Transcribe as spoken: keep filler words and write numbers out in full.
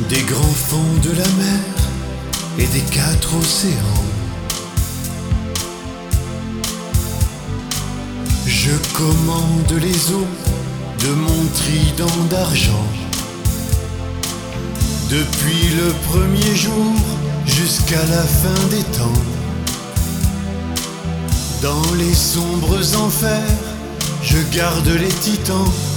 des grands fonds de la mer et des quatre océans. Je commande les eaux de mon trident d'argent. Depuis le premier jour jusqu'à la fin des temps, dans les sombres enfers, je garde les titans